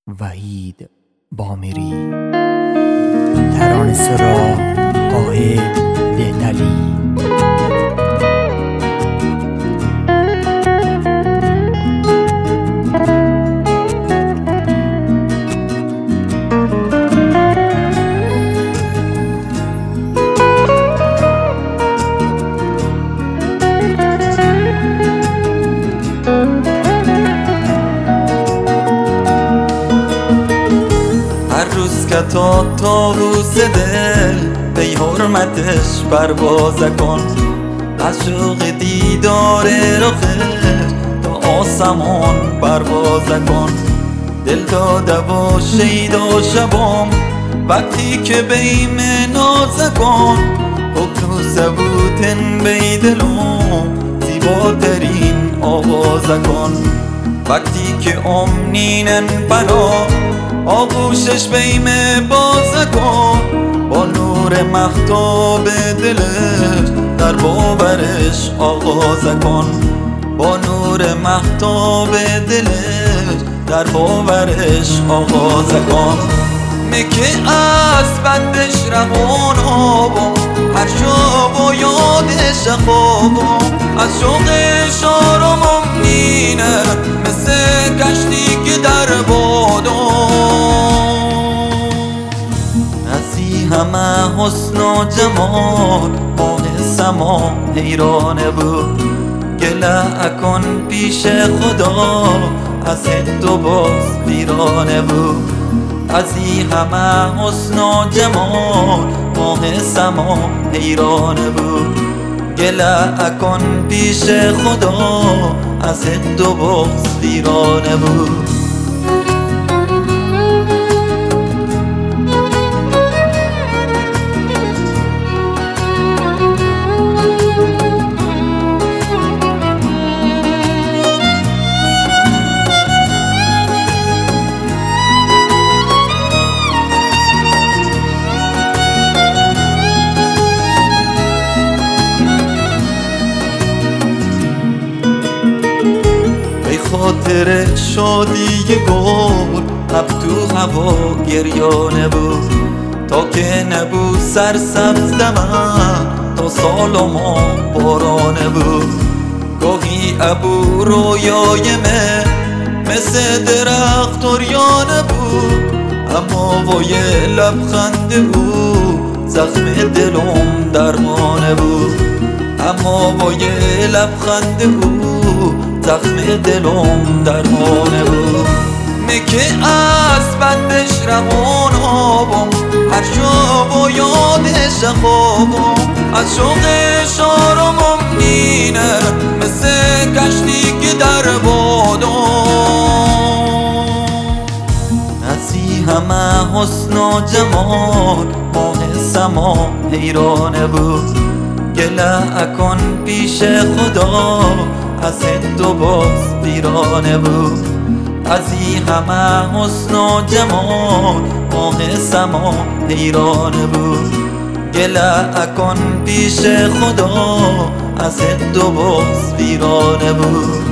وحید بامری. ترانه‌سرا قاهد دهتلی. که تا طاووس دل به حرمتش پروازه کن، از شوق دیدار رخش تا آسمان پروازه کن. دل داده و شیدا شبام وقتی که بیم نازه کن، حکم ثبوتن بی دلم زیباترین آوازه کن. وقتی که امنینن بنا آغوشش بیمه بازه کن، با نور مهتاب دلش در باورش آغازه کن. با نور مهتاب دلش در باورش آغازه کن. میگه از بندش روانم هر شب و یادش خوابم، از شوق شارم مینه مثل کشتی که در بادم. ازی همه حسن و جمال ماه سما حیرانه بود، گله اکن پیش خدا از حد و باز ویرانه بود. ازی همه حسن و جمال ماه سما حیرانه بود، گله اکن پیش خدا از حد و باز ویرانه بود. خاطر شادی گل اب تو هوا گریانه بود، تا که نبود سرسبز دمن تا سال و ما بارانه بود. گاهی ابو رویای من مثل درخت اوریانه بود، اما وای لبخند او زخم دلم درمانه بود. اما وای لبخند او زخم دلم درمانه بود. میگه از بندش روانم هر شب و یادش خوابم، از شوق شارم مینه مثل کشتی که در بادم. ازی همه حسن و جمال ماه سما حیرانه بود، گله اکن پیش خدا از حد و باز ویرانه بود. ازی همه حسن و جمال ماه سما حیرانه بود، گله اکن پیش خدا از حد و باز ویرانه بود.